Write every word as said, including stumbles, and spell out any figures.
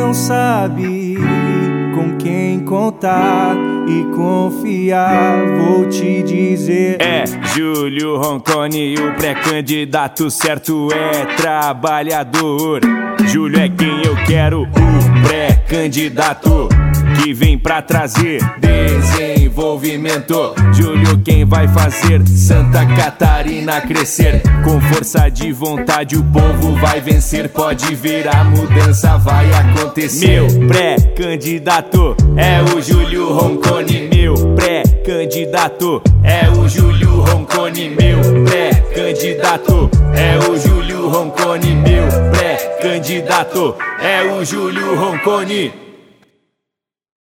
não sabe com quem contar e confiar, vou te dizer. É Júlio Roncone, o pré-candidato certo é trabalhador. Júlio é quem eu quero, o pré-candidato que vem pra trazer desenvolvimento. Júlio quem vai fazer Santa Catarina crescer. Com força de vontade o povo vai vencer. Pode ver, a mudança vai acontecer. Meu pré-candidato é o Júlio Roncone. Meu pré-candidato é o Júlio Roncone. Meu pré-candidato é o Júlio Roncone. Meu pré-candidato é o Júlio Roncone.